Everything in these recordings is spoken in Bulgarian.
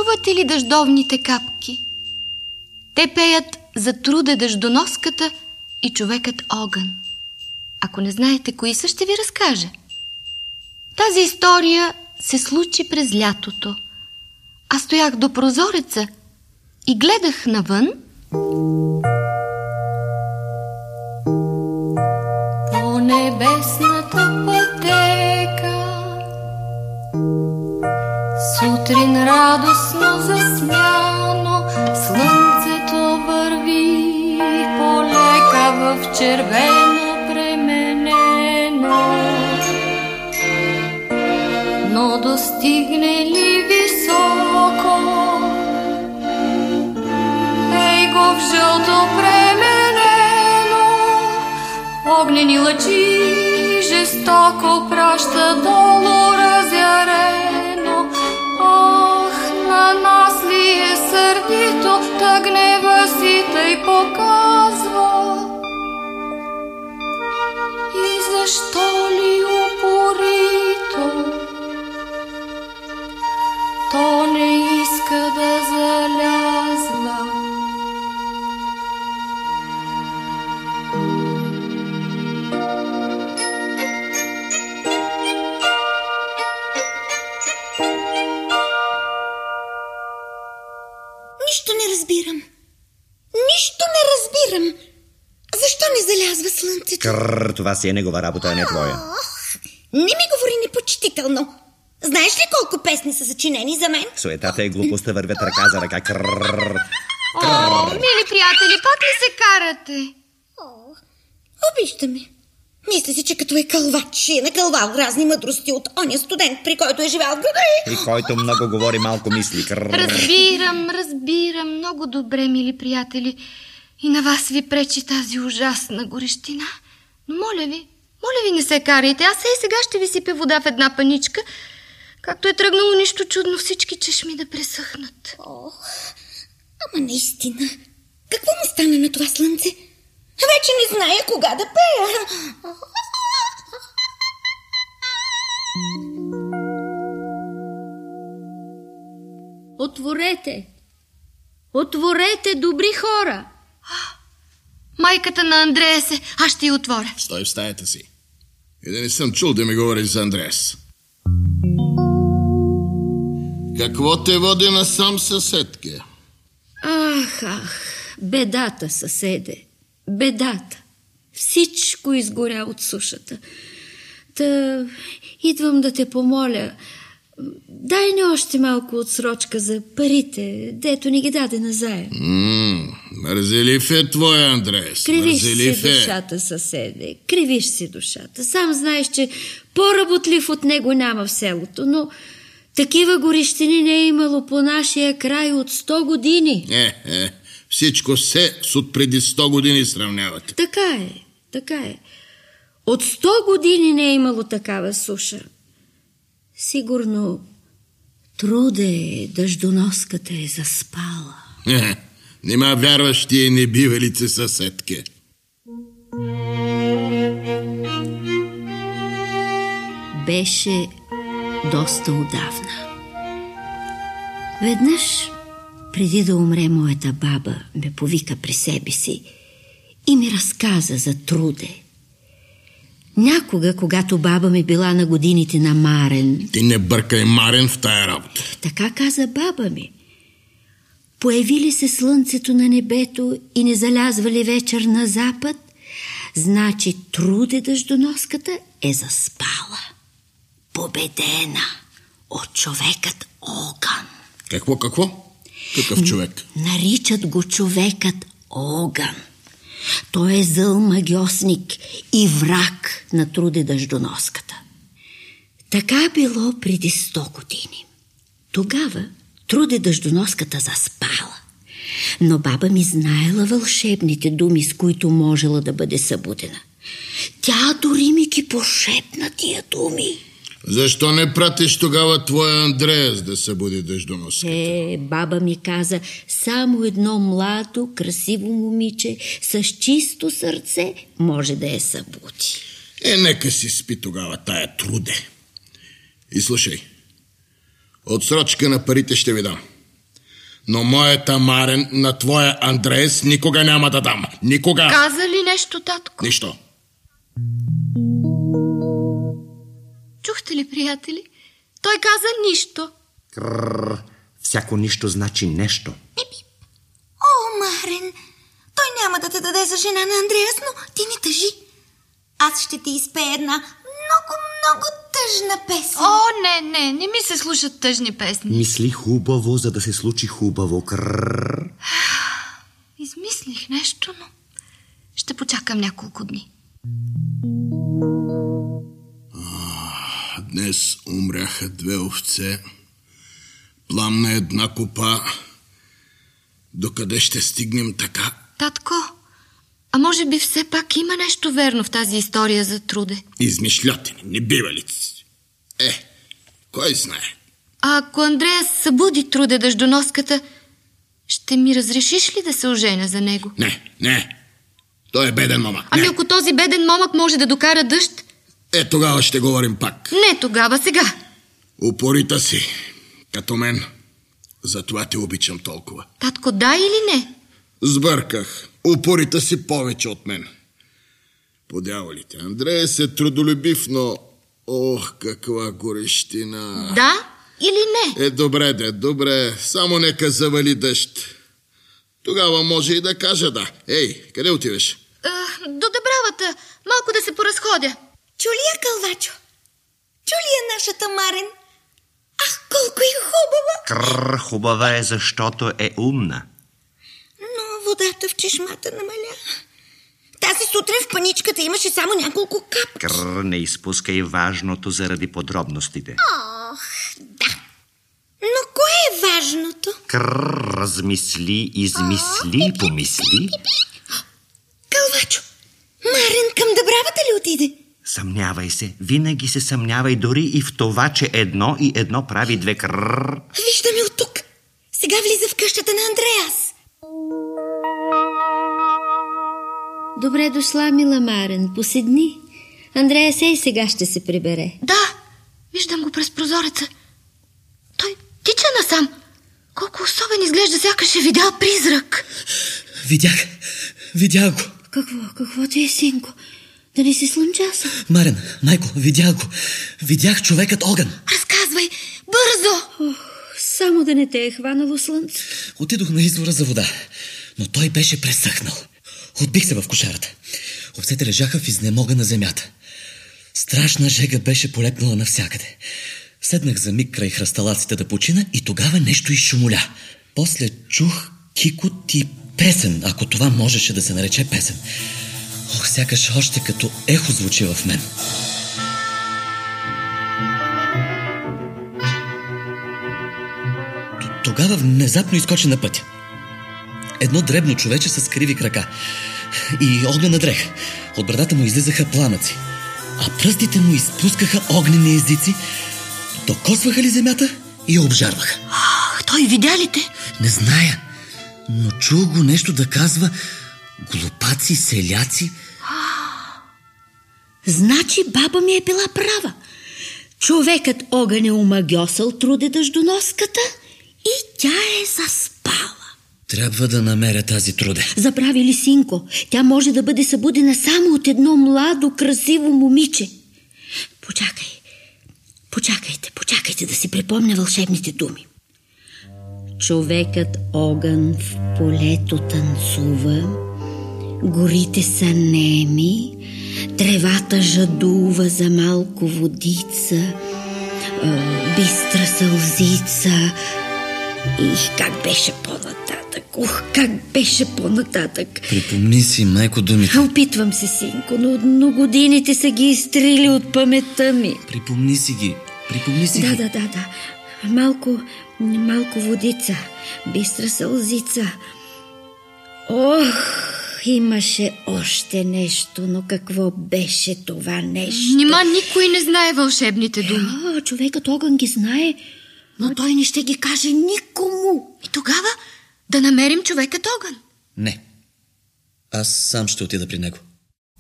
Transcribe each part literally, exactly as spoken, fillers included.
Чувате ли дъждовните капки? Те пеят за Труде дъждоноската и човекът Огън. Ако не знаете кои са, ще ви разкажа. Тази история се случи през лятото. Аз стоях до прозореца и гледах навън. По небесната пътека сутрин радостно засмяно слънцето върви полека в червено пременено. Но достигне ли високо, ей го в жълто пременено, огнени лъчи жестоко праща долу разярено. Ах, на нас ли е сърдито, та гнева си тъй показва? И защо ли упорито то не иска да залязва? Нищо не разбирам. Нищо не разбирам. Защо не залязва слънцето? Крррр, това си е негова работа, а не твоя. Ох, не ми говори непочтително. Знаеш ли колко песни са съчинени за мен? Суетата и глупостта вървят ръка за ръка. Крррр. О, мили приятели, пак ли се карате? О, обижда ме. Мисля си, че като е кълвач и е накълвал разни мъдрости от оня студент, при който е живял в града. При който много говори, малко мисли. Крррр. Разбирам, разбирам много добре, мили приятели. И на вас ви пречи тази ужасна горещина. Но моля ви, моля ви, не се карайте. Аз и сега ще ви сипя вода в една паничка. Както е тръгнало, нищо чудно всички чешми да пресъхнат. О, ама наистина, какво му стана на това слънце? Вече не зная кога да пея. Отворете! Отворете, добри хора! Майката на Андрея се, аз ще й отворя. Стой в стаята си. И да не съм чул да ми говориш за Андреас. Какво те води насам, съседке? Ах, ах, бедата, съседе, бедата. Всичко изгоря от сушата. Та идвам да те помоля. Дай ни още малко отсрочка за парите, дето ни ги даде назаем. Ммм, мързелив е твоя Андреас. Кривиш си е. душата, съседе, кривиш си душата. Сам знаеш, че по-работлив от него няма в селото, но такива горещини не е имало по нашия край от сто години. Е, е, всичко се с от преди сто години сравнявате. Така е, така е. От сто години не е имало такава суша. Сигурно Труде дъждоноската е заспала. Е, нима вярваш тия небивалици, съседке. Беше доста отдавна. Веднъж, преди да умре, моята баба ме повика при себе си и ми разказа за Труде. Някога, когато баба ми била на годините на Марен... Ти не бъркай Марен в тая работа. Така каза баба ми. Появи ли се слънцето на небето и не залязва ли вечер на запад, значи Труде дъждоноската е заспала. Победена от човекът Огън. Какво, какво? Какъв човек? Наричат го човекът Огън. Той е зъл магьосник и враг на Труде дъждоноската. Така било преди сто години. Тогава Труде дъждоноската заспала, но баба ми знаела вълшебните думи, с които можела да бъде събудена. Тя дори ми ги пошепна тия думи. Защо не пратиш тогава твоя Андреас да събуди дъждоноската? Е, баба ми каза, само едно младо, красиво момиче с чисто сърце може да я събуди. Е, нека си спи тогава тая Труде. И слушай, отсрочка на парите ще ви дам. Но моята Марен на твоя Андреас никога няма да дам. Никога. Каза ли нещо, татко? Нищо. Чухте ли, приятели? Той каза нищо. Крррр. Всяко нищо значи нещо. О, Марен, той няма да те даде за жена на Андреас, но ти ми тъжи. Аз ще ти изпея една много, много тъжна песен. О, не, не, не ми се слушат тъжни песни. Мисли хубаво, за да се случи хубаво. Крррр. Измислих нещо, но ще почакам няколко дни. Днес умряха две овце, пламна една копа. Докъде ще стигнем така? Татко, а може би все пак има нещо верно в тази история за Труде? Измишлятини, небивалици. Е, кой знае? А ако Андреас събуди Труде дъждоноската, ще ми разрешиш ли да се оженя за него? Не, не. Той е беден момък. Ами не. ако този беден момък може да докара дъжд? Е, тогава ще говорим пак. Не тогава, сега. Упорита си, като мен. Затова те обичам толкова. Татко, да или не? Сбърках. Упорита си повече от мен. По дяволите. Андреас е трудолюбив, но... Ох, каква горещина. Да или не? Е, добре, де, добре. Само нека завали дъжд. Тогава може и да кажа да. Ей, къде отиваш? А, до Дъбравата. Малко да се поразходя. Чули я, Кълвачо? Чули я нашата Марен? Ах, колко е хубава! Крррр, хубава е, защото е умна. Но водата в чешмата намаля. Тази сутрин в паничката имаше само няколко капки. Крррр, не изпускай важното заради подробностите. Ох, да. Но кое е важното? Крррр, размисли, измисли, помисли. Кълвачо, Марен към Дъбравата ли отиде? Съмнявай се, винаги се съмнявай дори и в това, че едно и едно прави две. Крррр. Виждаме от тук. Сега влиза в къщата на Андреас. Добре дошла, мила Марен. Поседни. Андреас ей сега ще се прибере. Да, виждам го през прозореца. Той тича насам. Колко особен изглежда, сякаш е видял призрак. Видях, видях го. Какво, какво ти е, синко? Да не си слънчаса? Марен, майко, видях го. Видях човекът огън. Разказвай, бързо! Ох, само да не те е хванало слънце. Отидох на извора за вода, но той беше пресъхнал. Отбих се в кошарата. Овцете лежаха в изнемога на земята. Страшна жега беше полепнала навсякъде. Седнах за миг край хръсталаците да почина и тогава нещо изшумоля. После чух кикот и песен, ако това можеше да се нарече песен. Ох, сякаш още като ехо звучи в мен. Тогава внезапно изкочи на пътя. Едно дребно човече с криви крака и огнена дреха. От брадата му излизаха пламъци, а пръстите му изпускаха огнени езици, докосваха ли земята и я обжарваха. Ах, той видя ли те? Не зная, но чул го нещо да казва глупаци, селяци. Значи баба ми е била права. Човекът огън е омагьосал Труде дъждоноската и тя е заспала. Трябва да намеря тази Труде. Забрави ли, синко? Тя може да бъде събудена само от едно младо, красиво момиче. Почакай, почакайте, почакайте да си припомня вълшебните думи. Човекът огън в полето танцува, горите са неми, тревата жадува за малко водица, бистра сълзица. И как беше по-нататък? Ух, как беше по-нататък? Припомни си, майко, думите. Опитвам се, синко, но, но годините са ги изтрили от паметта ми. Припомни си ги, припомни си Да, ги. да, да, да. Малко, малко водица, бистра сълзица. Ох, имаше още нещо, но какво беше това нещо? Нима никой не знае вълшебните думи. А, човекът огън ги знае, но той не ще ги каже никому. И тогава да намерим човекът огън. Не, аз сам ще отида при него.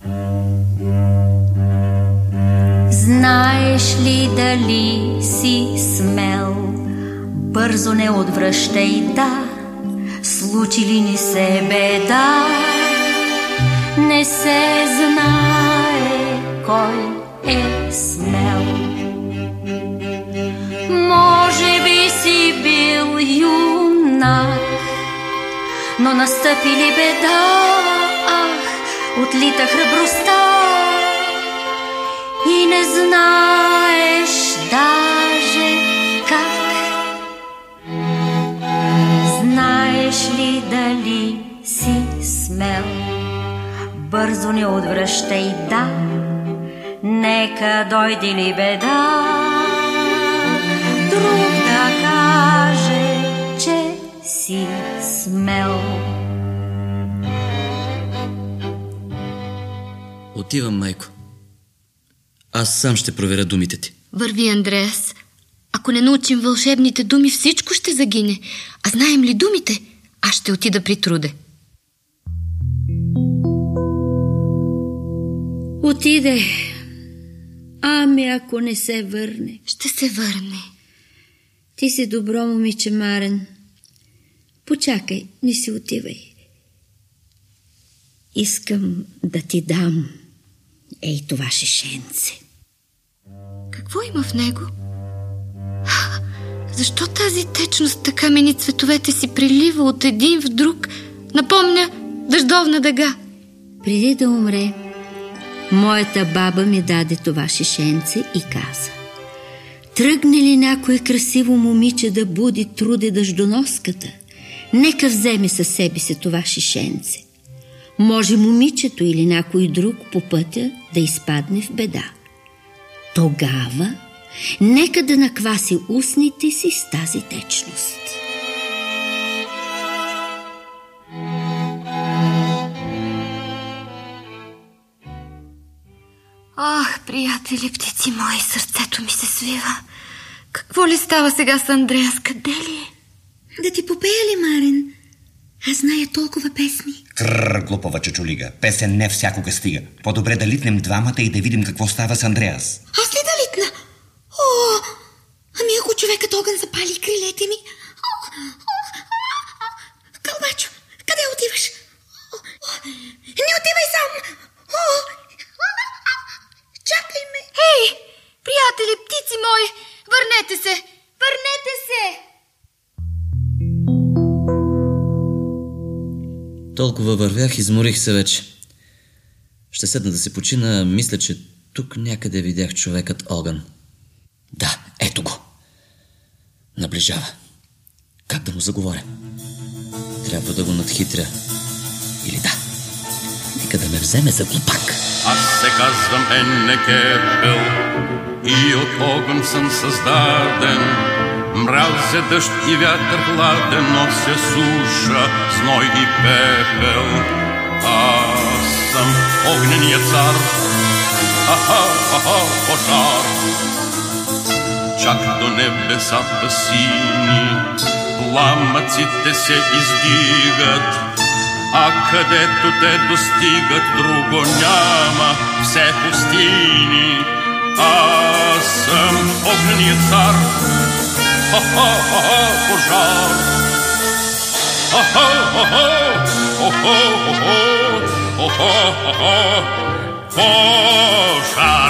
Знаеш ли дали си смел? Бързо не отвръщай, да, случи ли ни се беда, не се знае кой е смел. Може би си бил юнак, но настъпи ли беда, ах, отлита храбростта и не знаеш даже как. Знаеш ли дали си смел? Бързо не отвръщай, да, нека дойде ли беда, друг да каже, че си смел. Отивам, майко. Аз сам ще проверя думите ти. Върви, Андреас. Ако не научим вълшебните думи, всичко ще загине. А знаем ли думите, аз ще отида при Труде. Отиде. Ами ако не се върне? Ще се върне. Ти си добро момиче, Марен. Почакай, не си отивай. Искам да ти дам ей това шишенце. Какво има в него? Защо тази течност така мени цветовете си прилива от един в друг? Напомня дъждовна дъга. Преди да умре, моята баба ми даде това шишенце и каза: тръгне ли някое красиво момиче да буди Труде дъждоноската, нека вземе със себе си това шишенце. Може момичето или някой друг по пътя да изпадне в беда. Тогава нека да накваси устните си с тази течност. Ах, приятели, птици мои, сърцето ми се свива. Какво ли става сега с Андреас? Къде ли е? Да ти попея ли, Марен? Аз зная толкова песни. Тррр, глупава чучулига. Песен не всякога стига. По-добре да литнем двамата и да видим какво става с Андреас. Аз ли да литна? О, ами ако човекът огън запали крилете ми. Кълбачо, къде отиваш? Не отивай сам. О, чакай ме. Ей, приятели, птици мои, върнете се! Върнете се! Толкова вървях, изморих се вече. Ще седна да се почина, мисля, че тук някъде видях човекът огън. Да, ето го. Наближава. Как да му заговоря? Трябва да го надхитря. Или да. Нека да ме вземе за глупак. Аз се казвам Енекепел и от огън съм създаден. Мразя дъжд и вятър хладен, нося суша, зной и пепел. Аз съм огненият цар, аха-аха, пожар. Чак до небесата сини пламъците се издигат, а където те достигат, друго няма, все пустини. Аз съм огненият цар, ха-ха-ха, пожар. Ха-ха-ха, хо-хо-хо-хо, хо-хо-хо, пожар.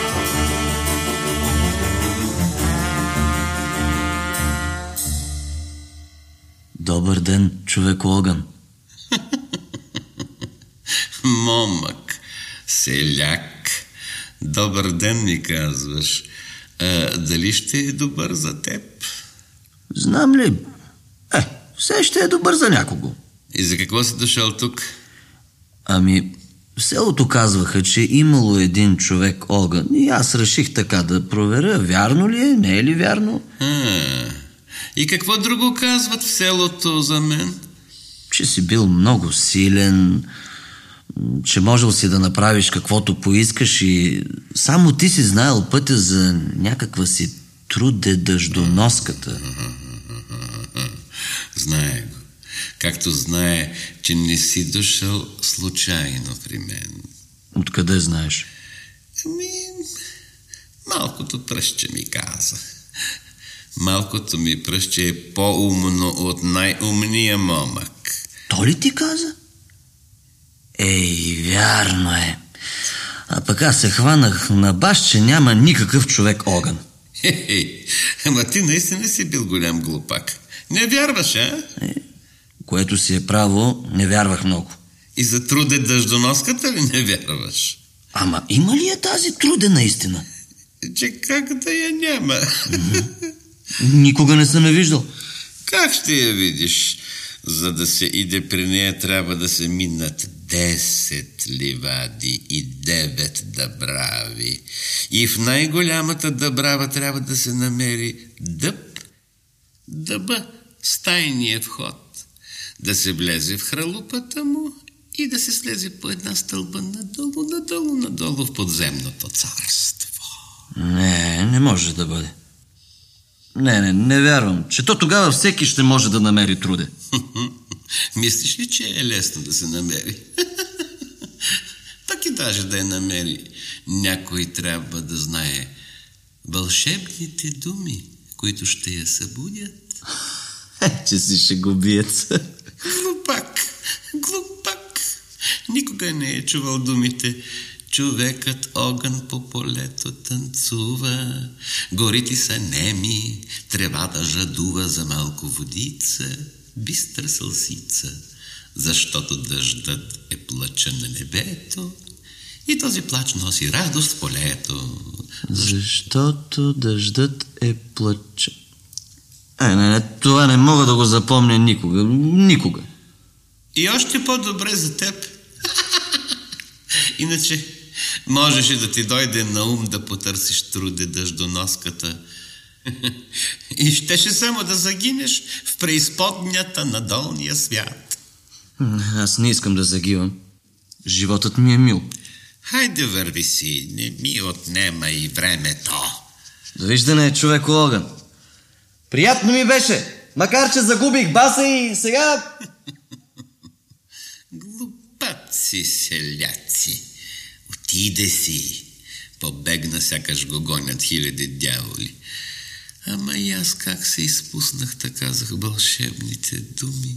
Добър ден, човек огън. Момък, селяк, добър ден ми казваш. А, дали ще е добър за теб? Знам ли? Е, все ще е добър за някого. И за какво си дошъл тук? Ами, в селото казваха, че имало един човек огън и аз реших така да проверя, вярно ли е, не е ли вярно. А, и какво друго казват в селото за мен? Че си бил много силен, че можел си да направиш каквото поискаш и само ти си знаел пътя за някаква си Труде дъждоноската. Знае го. Както знае, че не си дошъл случайно при мен. Откъде знаеш? Ами, малкото пръстче ми каза. Малкото ми пръстче е по-умно от най-умния момък. То ли ти каза? Ей, вярно е. А пък аз се хванах на баш, че няма никакъв човек огън. Хе-хе, ама ти наистина си бил голям глупак. Не вярваш, а? Е, което си е право, не вярвах много. И за Труде дъждоноската ли не вярваш? Ама има ли е тази Труде наистина? Че как да я няма? Mm-hmm. Никога не съм я виждал. Как ще я видиш? За да се иде при нея, трябва да се минат десет ливади и девет дъбрави. И в най-голямата дъбрава трябва да се намери дъб, дъба, с тайния вход. Да се влезе в хралупата му и да се слезе по една стълба надолу, надолу, надолу в подземното царство. Не, не може да бъде. Не, не, не вярвам, че то тогава всеки ще може да намери Труде. Мислиш ли, че е лесно да се намери? Пак и даже да я намери, някой трябва да знае вълшебните думи, които ще я събудят. Е, че си шегобиец. Глупак, глупак. Никога не е чувал думите: човекът огън по полето танцува, горите са неми, тревата жадува за малко водица, бистра сълсица, защото дъждът е плача на небето и този плач носи радост в полето. Защото дъждът е плача. Е, не, не, това не мога да го запомня никога, никога. И още по-добре за теб. Иначе можеше да ти дойде на ум да потърсиш Труде дъждоноската и щеше само да загинеш в преизподнята на долния свят. Аз не искам да загивам. Животът ми е мил. Хайде, върви си, не ми отнема и времето. Довиждане, човек огън. Приятно ми беше, макар че загубих баса и сега... Глупаци селяци. Отиде си. Побегна, сякаш го гонят хиляди дяволи. Ама и аз как се изпуснах, така казах вълшебните думи.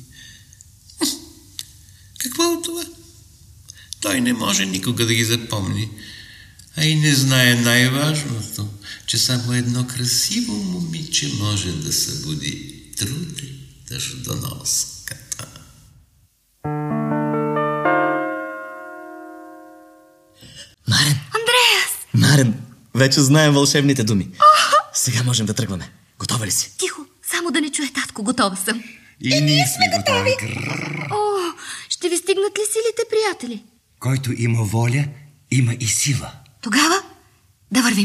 Какво от това? Той не може никога да ги запомни. А и не знае най-важното, че само едно красиво момиче може да събуди Труде дъждоноската. Марен! Андреас! Марен, вече знаем вълшебните думи. Сега можем да тръгваме. Готова ли си? Тихо, само да не чуе татко, готова съм. И, и ние сме готови. О, ще ви стигнат ли силите, приятели? Който има воля, има и сила. Тогава да вървим.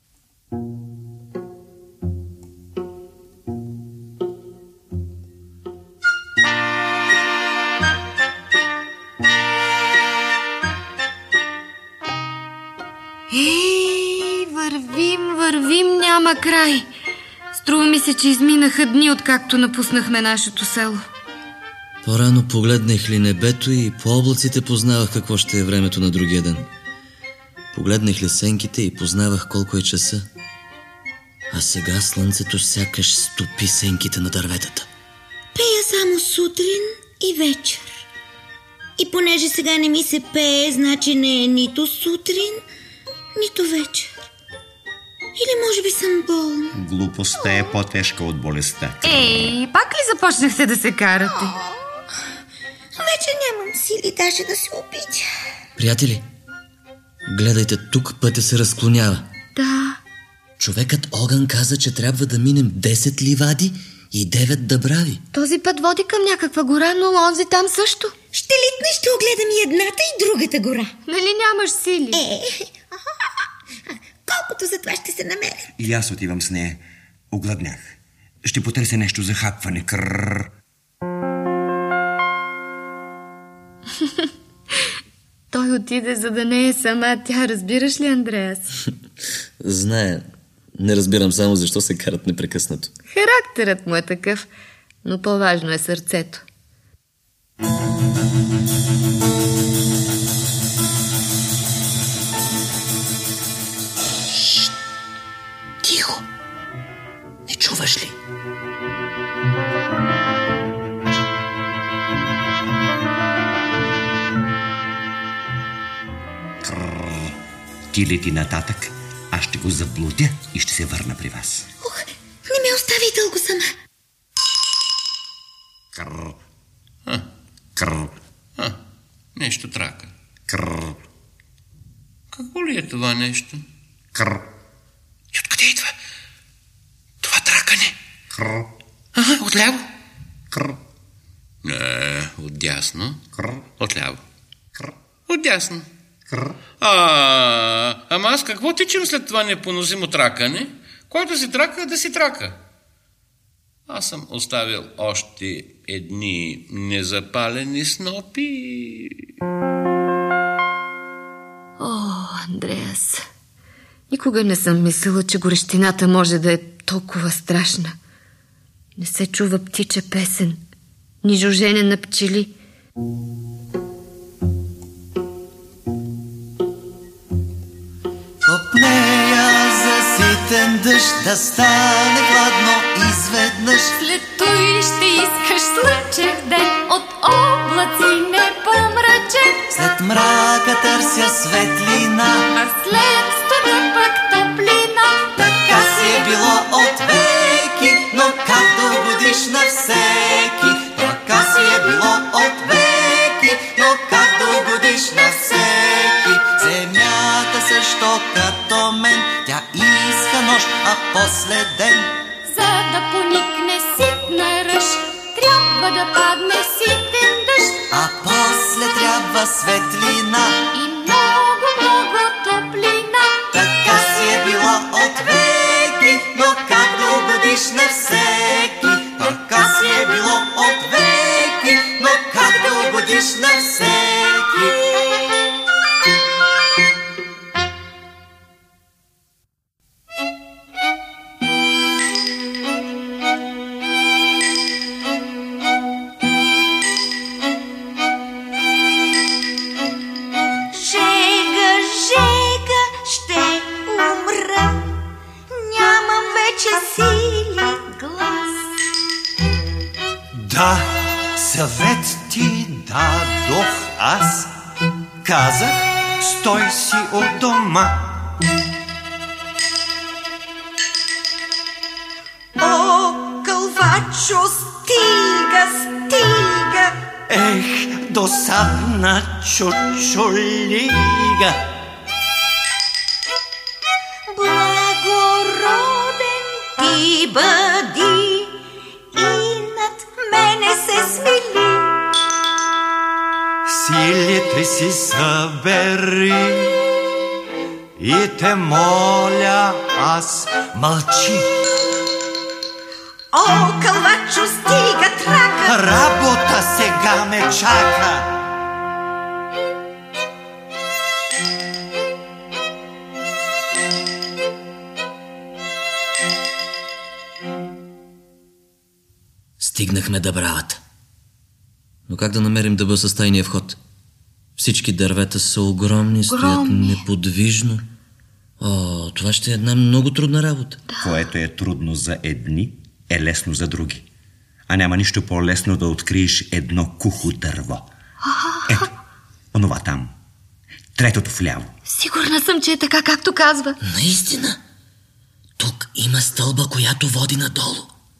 Ей, вървим, вървим, няма край. Струва ми се, че изминаха дни, откакто напуснахме нашето село. По-рано погледнах ли небето и по облаците познавах какво ще е времето на другия ден. Погледнах ли сенките и познавах колко е часа. А сега слънцето сякаш стопи сенките на дърветата. Пея само сутрин и вечер. И понеже сега не ми се пее, значи не е нито сутрин, нито вечер. Или може би съм болна. Глупостта е по-тежка от болестта. Ей, пак ли започнахте да се карате? Вече нямам сили даже да се обидя. Приятели, гледайте, тук пътя се разклонява. Да. Човекът огън каза, че трябва да минем десет ливади и девет дъбрави. Този път води към някаква гора, но онзи там също. Ще литна, ще огледам и едната и другата гора. Нали нямаш сили? Е, колкото за това ще се намеря. И аз отивам с нея. Огладнях. Ще потърся нещо за хапване. Крррр. Той отиде, за да не е сама тя. Разбираш ли, Андреас? Зная. Не разбирам само защо се карат непрекъснато. Характерът му е такъв, но по-важно е сърцето. Тихо! Не чувай! чуваш ли? Крррр. Ти лети нататък, аз ще го заблудя и ще се върна при вас. Ох, не ме остави дълго сама. Крррр. А, Крррр. а, нещо трака. Крррр. Какво ли е това нещо? Крррр. И откъде идва? Това тракане? Крррр. Ага, отляво. Крррр. Не, отдясно. Крррр. Отляво. Крррр. Отдясно. Крррр. А, ама аз какво тичам след това непоносимо тракане? Който си трака, да си трака. Аз съм оставил още едни незапалени снопи. О, Андреас, никога не съм мислила, че горещината може да е толкова страшна. Не се чува птича песен, ни жужене на пчели. Копнея за ситен дъжд, да стане хладно изведнъж. След той ще искаш слънчев ден, от облаци не помрачен. След мрака търся светлина, А след стъда пък топлина. така си е било от веки, но как да угодиш на всеки? Така си е било от веки, но как да угодиш на всеки? Земята също като мен, тя иска нощ, а после ден. За да поникне ситна ръж, трябва да падне ситен дъжд. А после трябва светлина И много, много топлина. така си е било от веки, но как да угодиш на всеки? Така си е било от веки, но как да угодиш на всеки? Жега, жега, ще умра. Нямам вече сили, глас. Да, съвет ти дадох аз. Казах, стой си от дома. О, кълвачо, стига, стига. Ех, досадна чучулига. Благороден ти бъди и над мене се смили. Силите си събери и те моля аз, мълчи. О, кълвачо, стига, трака. Работа сега ме чака. Стигнахме до бравата. Но как да намерим дъба с тайния вход? Всички дървета са огромни, стоят Огромни. неподвижно. О, това ще е една много трудна работа. Което е трудно за едни, е лесно за други. А няма нищо по-лесно да откриеш едно кухо дърво. Ето, онова там. Третото вляво. Сигурна съм, че е така, както казва. Наистина. Тук има стълба, която води надолу.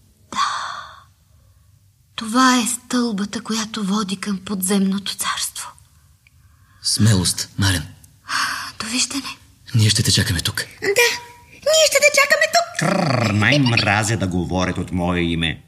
Това е стълбата, която води към подземното царство. Смелост, Марен. Довиждане. Ние ще те чакаме тук. Да, ние ще те чакаме тук. Крррр, най-мразя да говорят от мое име.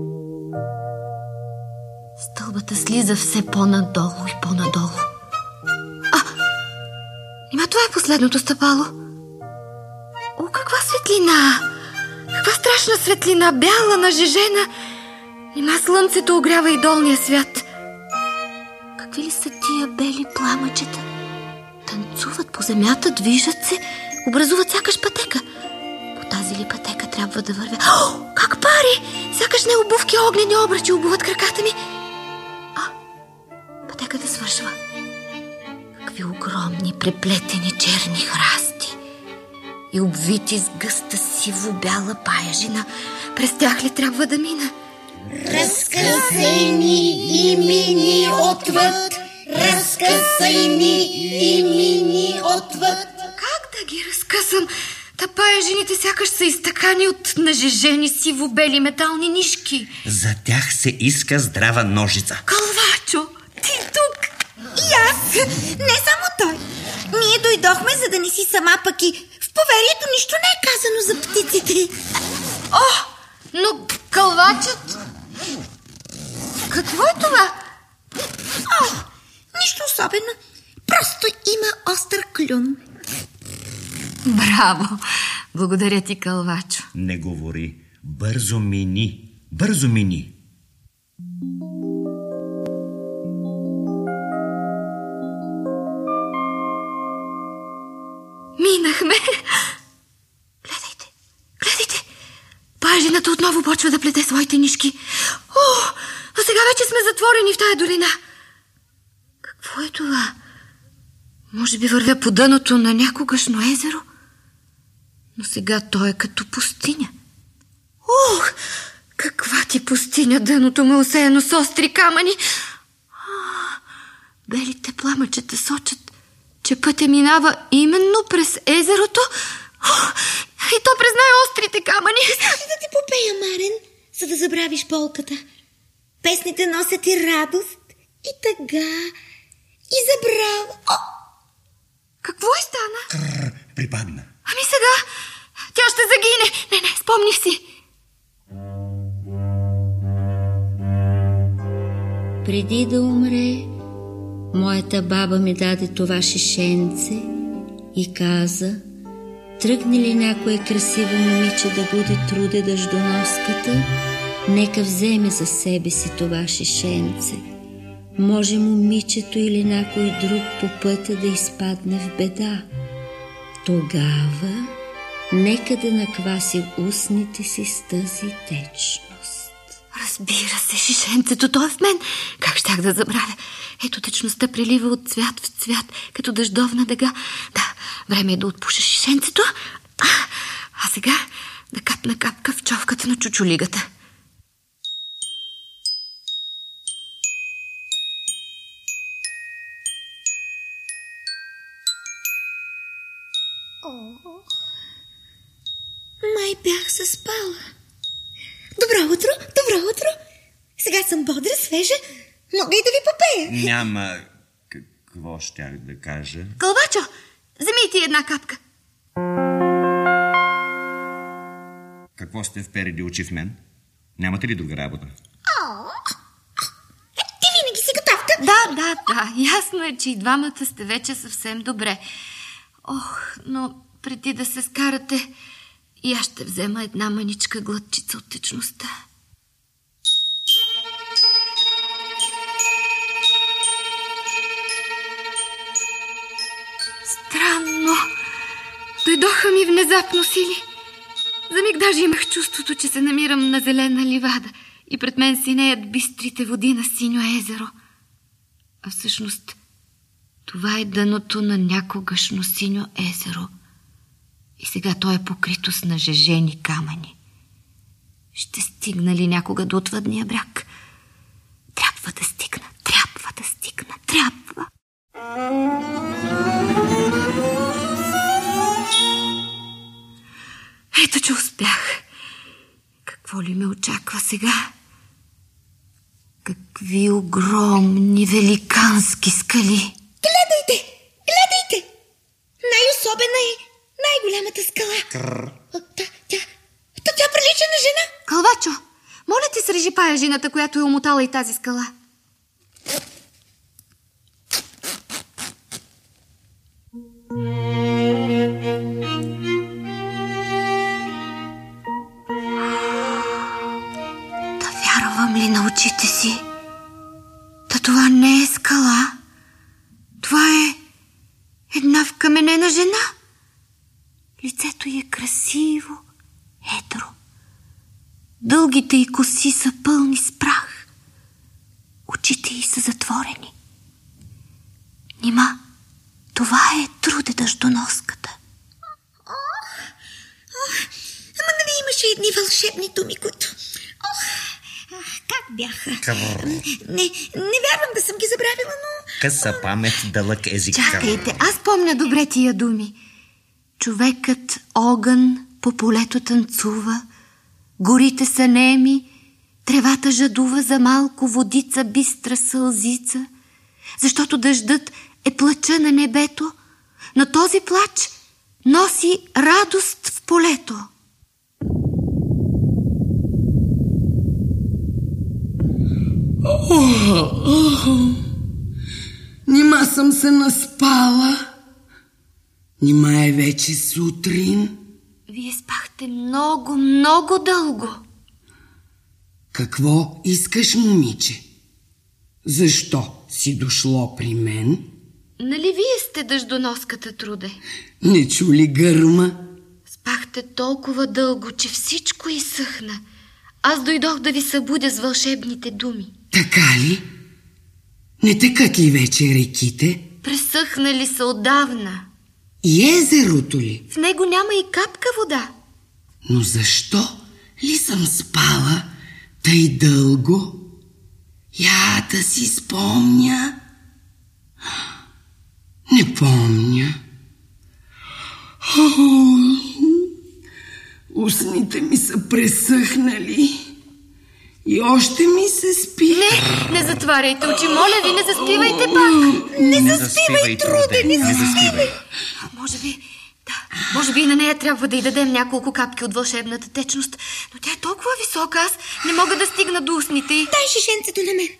Стълбата слиза все по-надолу и по-надолу. А! Нима това е последното стъпало? О, каква светлина! Каква страшна светлина! Бяла, нажежена! Нима слънцето огрява и долния свят. Какви ли са тия бели пламъчета? Танцуват по земята, движат се, образуват сякаш пътека. По тази ли пътека трябва да вървя? О, как пари! Сякаш не обувки, огнени обръчи обуват краката ми. А, пътеката свършва. Какви огромни, преплетени черни храсти. и обвити с гъста сиво-бяла паяжина. През тях ли трябва да мина? Разкъсай ни и мини отвъд, разкъсай ни и мини отвъд. Как да ги разкъсам? Та паяжините сякаш са изтъкани от нажежени сиво-бели метални нишки. За тях се иска здрава ножица. Кълвачо, ти тук! И аз! Не само той. Ние дойдохме, за да не си сама, пък и в поверието нищо не е казано за птиците. О, но кълвачът... Какво е това? О, нищо особено. Просто има остър клюн. Браво! Благодаря ти, кълвачо. Не говори. Бързо мини. Бързо мини. Минахме. Гледайте, гледайте. Паяжината отново почва да плете своите нишки. О, но сега вече сме затворени в тая долина. Какво е това? Може би вървя по дъното на някогашно езеро, но сега то е като пустиня. Ох, каква ти пустиня! Дъното ме осеяно с остри камъни. А, белите пламъчета сочат, че пътя минава именно през езерото. О, и то през най-острите камъни. Искаш да ти попея, Марен, за да забравиш болката. Песните носят и радост, и тъга, и забрава. О! Какво е стана? Кррр, припадна. Ами сега тя ще загине. Не, не, спомних си. Преди да умре, моята баба ми даде това шишенце и каза: тръгне ли някое красиво момиче да буде труде дъждоноската, нека вземе за себе си това шишенце. Може момичето или някой друг по пътя да изпадне в беда. Тогава нека да накваси устните си с тази течност. Разбира се, шишенцето, то е в мен. Как щях да забравя? Ето, течността прелива от цвят в цвят, като дъждовна дъга. Да, време е да отпуша шишенцето. А, а сега да капна капка в човката на чучулигата. Май бях заспала. Добро утро, добро утро. Сега съм бодра, свежа. Мога и да ви попея. Няма... Какво щях да кажа? Кълвачо, вземи ти една капка. Какво сте впереди очи в мен? Нямате ли друга работа? О, е, ти винаги си готовка. Да, да, да. Ясно е, че и двамата сте вече съвсем добре. Ох, но преди да се скарате, и аз ще взема една маничка глътчица от течността. Странно. Дойдоха ми внезапно сили. За миг даже имах чувството, че се намирам на зелена ливада и пред мен синеят бистрите води на синьо езеро. А всъщност това е дъното на някогашно синьо езеро. И сега то е покрито с нажежени камъни. Ще стигна ли някога до отвъдния бряг? Трябва да стигна, трябва да стигна, трябва. Ето, че успях. Какво ли ме очаква сега? Какви огромни, великански скали! Гледайте, гледайте! Най-особена е най-голямата скала. Кррр. Та, тя, та, тя прилича на жена. Кълвачо, моля ти, срежи паяжината, която е умотала и тази скала. Да вярвам ли на очите си? Та това не е скала. Това е една вкаменена жена. Лицето й е красиво, едро. Дългите й коси са пълни с прах. Очите й са затворени. Нима това е Труде дъждоноската. Ох, имаше едни вълшебни думи, които... Ох, как бяха? Кавро. Не, не вярвам да съм ги забравила, но... Къса памет, дълъг език. Чакайте, аз помня добре тия думи. Човекът огън по полето танцува, горите са неми, тревата жадува за малко водица, бистра сълзица, защото дъждът е плача на небето, но този плач носи радост в полето. О, о, нима съм се наспала. Нима е вече сутрин. Вие спахте много, много дълго. Какво искаш, момиче? Защо си дошло при мен? Нали вие сте дъждоноската, Труде? Не чу ли гърма? Спахте толкова дълго, че всичко изсъхна. Аз дойдох да ви събудя с вълшебните думи. Така ли? Не текат ли вече реките? Пресъхнали са отдавна. И езерото ли? В него няма и капка вода. Но защо ли съм спала тъй дълго? Я да си спомня. Не помня. О, устните ми са пресъхнали и още ми се спи. Не, не затваряйте очи, моля ви, не заспивайте пак. Не, не заспивай, Труде, не заспивай. Може би, да, може би и на нея трябва да й дадем няколко капки от вълшебната течност, но тя е толкова висока, аз не мога да стигна до устните й. Дай шишенцето на мен.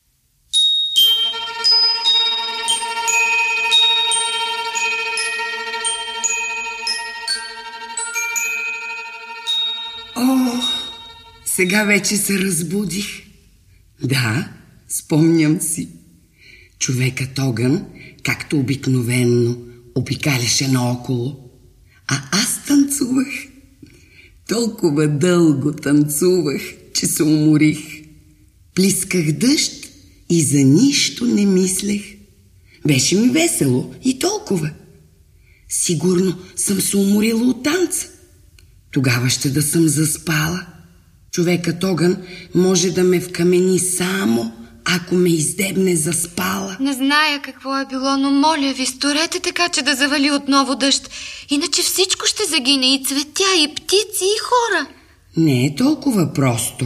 О, сега вече се разбудих. Да, спомням си. Човекът огън, както обикновенно, обикаляше наоколо, а аз танцувах. Толкова дълго танцувах, че се уморих. Плисках дъжд и за нищо не мислех. Беше ми весело и толкова. Сигурно съм се уморила от танца. Тогава ще да съм заспала. Човекът огън може да ме вкамени само ако ме издебне заспала. Не зная какво е било, но моля ви, сторете така, че да завали отново дъжд. Иначе всичко ще загине, и цветя, и птици, и хора. Не е толкова просто.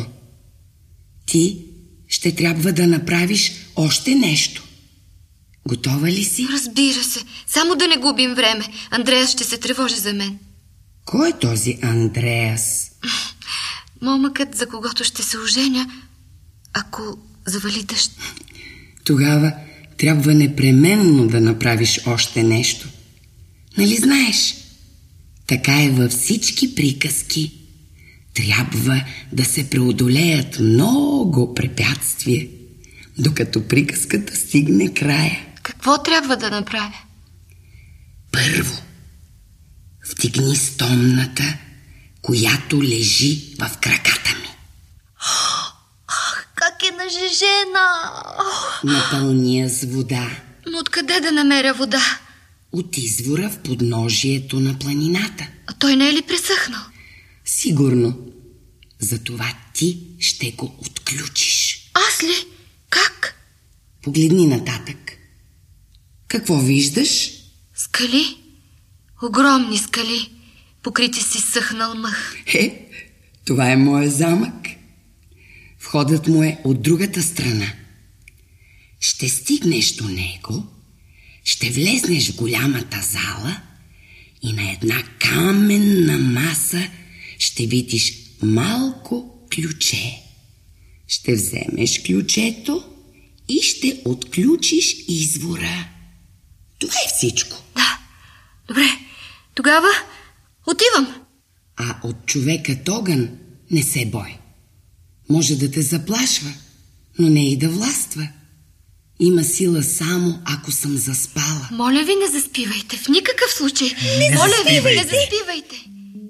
Ти ще трябва да направиш още нещо. Готова ли си? Разбира се. Само да не губим време. Андреас ще се тревожи за мен. Кой е този Андреас? Момъкът, за когото ще се оженя, ако завали дъжд. Тогава трябва непременно да направиш още нещо. Нали знаеш? Така е във всички приказки. Трябва да се преодолеят много препятствия, докато приказката стигне края. Какво трябва да направя? Първо, вдигни стомната, която лежи в краката ми. Ах, как е нажежена! Напълни я с вода. Но откъде да намеря вода? От извора в подножието на планината. А той не е ли пресъхнал? Сигурно. Затова ти ще го отключиш. Аз ли? Как? Погледни нататък. Какво виждаш? Скали. Огромни скали, покрити си съхнал мъх. Е, това е моя замък. Входът му е от другата страна. Ще стигнеш до него, ще влезнеш в голямата зала и на една каменна маса ще видиш малко ключе. Ще вземеш ключето и ще отключиш извора. Това е всичко. Да, добре. Тогава отивам. А от човекът огън не се бой. Може да те заплашва, но не и да властва. Има сила само ако съм заспала. Моля ви, не заспивайте. В никакъв случай. Не Моля заспивайте. ви, не заспивайте.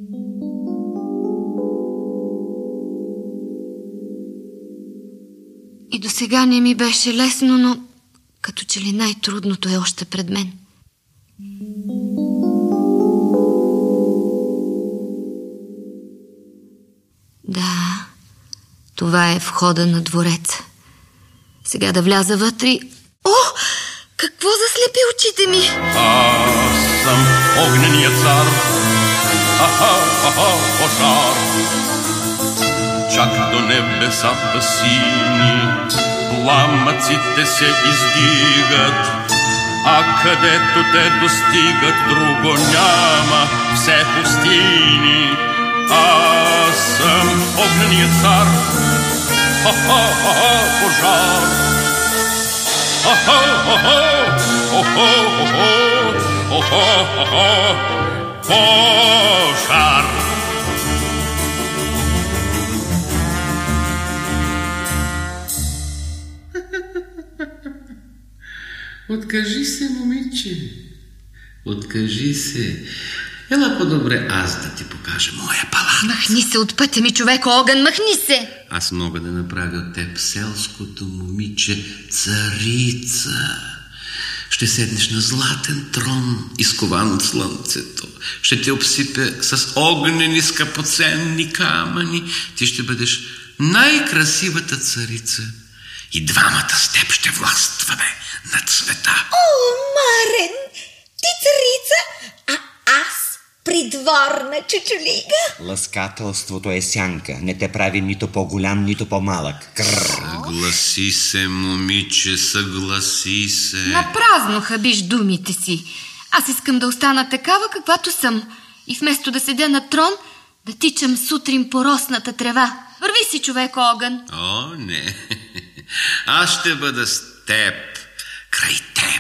И до сега не ми беше лесно, но като че ли най-трудното е още пред мен. Това е входа на двореца. Сега да вляза вътре. О, какво заслепи очите ми? Аз съм огнения цар. Аха, аха, пожар. Чак до небесата сини пламъците се издигат, а където те достигат, друго няма, все пустини. Аз съм огнения цар. Аха, аха, пожар. Аха, аха, охо, охо, охо, охо, пожар. Откажи се, момиче. Откажи се. Ела по-добре аз да ти покажа моя палат. Махни се от пътя ми, човек огън, махни се! Аз мога да направя от теб селското момиче царица. Ще седнеш на златен трон, изкован от слънцето. Ще те обсипя с огнени скъпоценни камъни. Ти ще бъдеш най-красивата царица. И двамата с теб ще властваме над света. О, Марен, ти царица, а аз придворна чучулига. Ласкателството е сянка. Не те прави нито по-голям, нито по-малък. Съгласи се, момиче, съгласи се. Напразно хабиш думите си. Аз искам да остана такава, каквато съм. И вместо да седя на трон, да тичам сутрин по росната трева. Върви си, човек огън. О, не. Аз ще бъда с теб, край теб.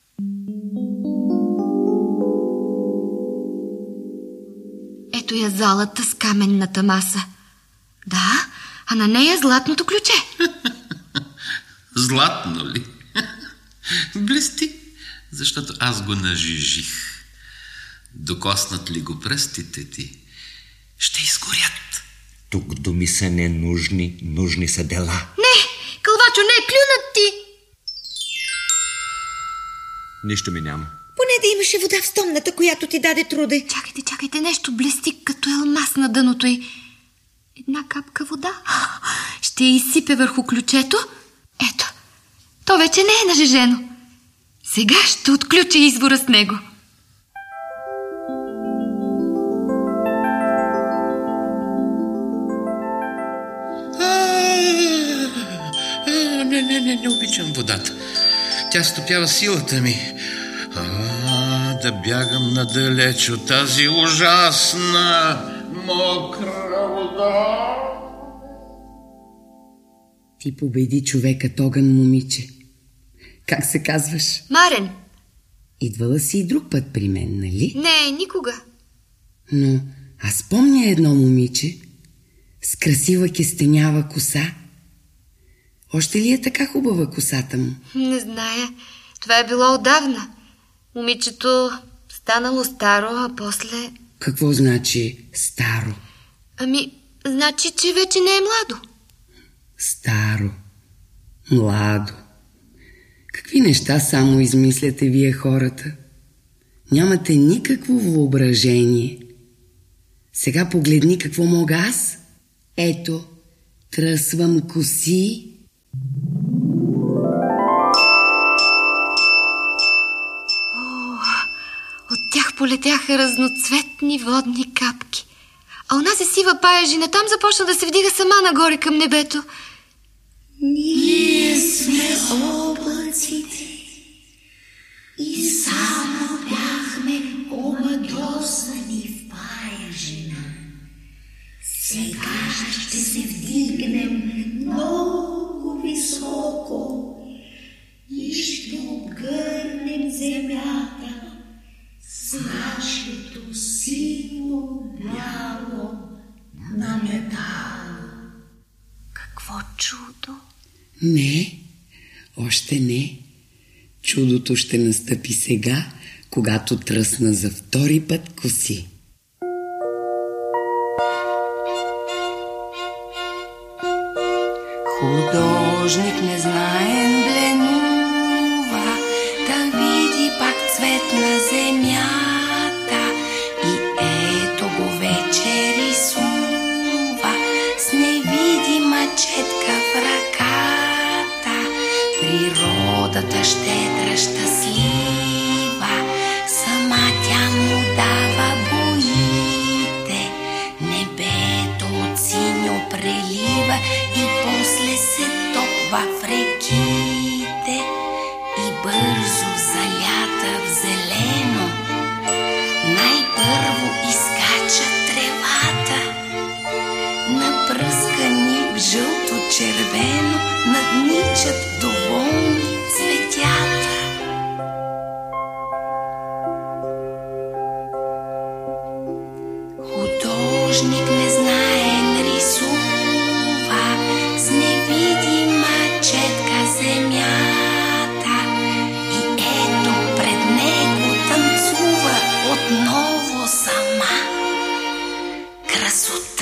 Ето я залата с каменната маса. Да, а на нея златното ключе. Златно ли? Блести, защото аз го нажижих. Докоснат ли го пръстите ти, ще изгорят. Тук думи са ненужни, нужни са дела. Не, кълвачо, не, клюнат ти. Нищо ми няма. Поне да имаше вода в стомната, която ти даде Труде. Чакайте, чакайте, нещо блести като елмаз на дъното й. Една капка вода. Ще я изсипе върху ключето. Ето, то вече не е нажежено. Сега ще отключа извора с него. Не, не, не, не обичам водата. Тя стопява силата ми. А, да бягам надалеч от тази ужасна мокра вода. Ти победи човекът огън, момиче. Как се казваш? Марен. Идвала си и друг път при мен, нали? Не, никога. Но аз помня едно момиче с красива кестенява коса. Още ли е така хубава косата му? Не зная. Това е било отдавна. Момичето станало старо, а после... Какво значи старо? Ами, значи, че вече не е младо. Старо, младо. Какви неща само измисляте вие хората? Нямате никакво въображение. Сега погледни какво мога аз. Ето, тръсвам коси. От тях полетяха разноцветни водни капки. А онази сива паяжина там започна да се вдига сама нагоре към небето. Ние сме облаците и само бяхме омагьосани в паяжина. Сега ще се вдигнем много високо и ще обгърнем земята с нашето сиво-бяло на метал. Какво чудо! Не, още не. Чудото ще настъпи сега, когато тръсна за втори път коси. Художник незнаен бленува, да види пак цвет на земята. И ето го вече рисува с невидима че Природата щедра, щастлива, сама тя му дава боите. Небето от синьо прелива и после се топва в реките. И бързо залята в зелено, най-първо изкача тревата. Напръскани в жълто-червено надничат доволни цветята. Художник незнаен рисува с невидима четка земята. И ето пред него танцува отново сама красотата.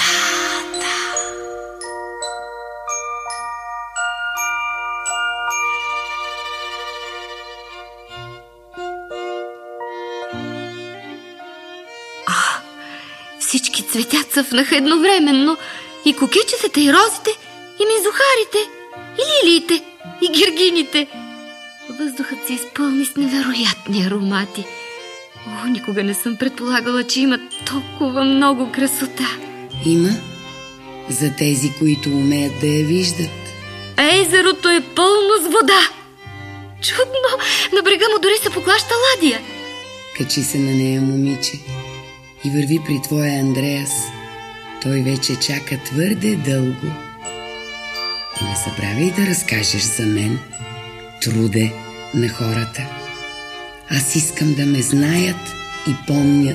Всички цветя цъфнаха едновременно. И кукичетата, и розите, и мизухарите, и лилиите, и гергините. Въздухът се изпълни с невероятни аромати. О, никога не съм предполагала, че има толкова много красота. Има за тези, които умеят да я виждат. А езерото е пълно с вода. Чудно! На брега му дори се поклаща ладия. Качи се на нея, момиче, и върви при твоя Андреас. Той вече чака твърде дълго. Не забравяй да разкажеш за мен, Труде, на хората. Аз искам да ме знаят и помнят.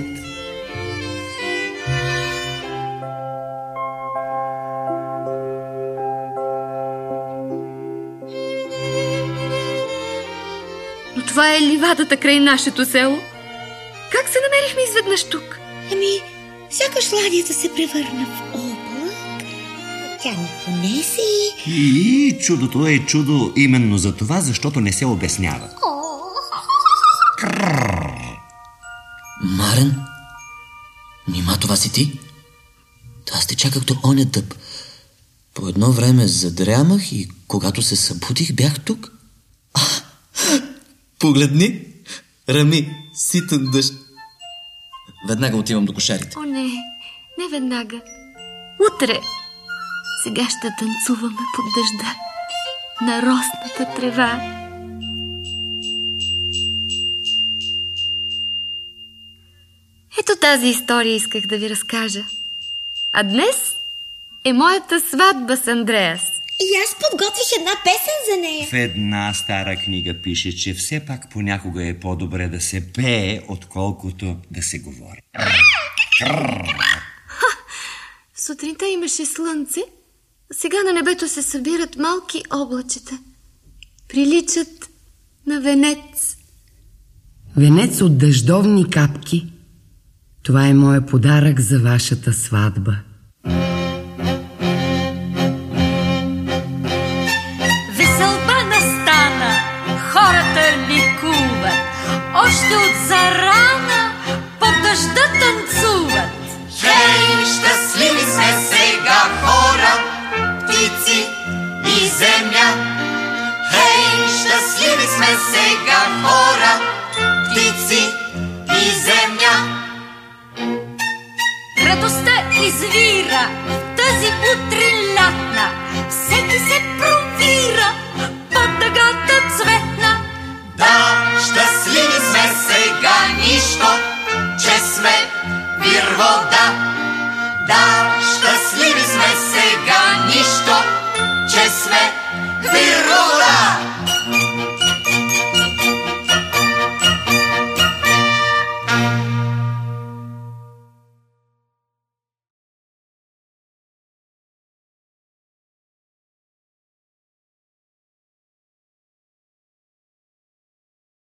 Но това е ливадата край нашето село. Как се намерихме изведнъж тук? Ами, сякаш ладията се превърна в облак. Тя ни понесе и... И чудото е чудо именно за това, защото не се обяснява. Марен? Нима това си ти? Аз те чаках до оня дъб. По едно време задрямах и когато се събудих, бях тук. А, погледни! Рами, ситен дъжд. Веднага отивам до кошарите. О, не, не веднага. Утре. Сега ще танцуваме под дъжда на росната трева. Ето тази история исках да ви разкажа. А днес е моята сватба с Андреас. И аз подготвих една песен за нея. В една стара книга пише, че все пак понякога е по-добре да се пее, отколкото да се говори. Сутринта имаше слънце, сега на небето се събират малки облачета. Приличат на венец. Венец от дъждовни капки. Това е моят подарък за вашата сватба. Веселба настана, хората ликуват, още от зарана под дъжда танцуват. Хей, щастливи сме сега хора, птици и земя. Хей, щастливи сме сега хора, птици и земя. Радостта извира в тази утре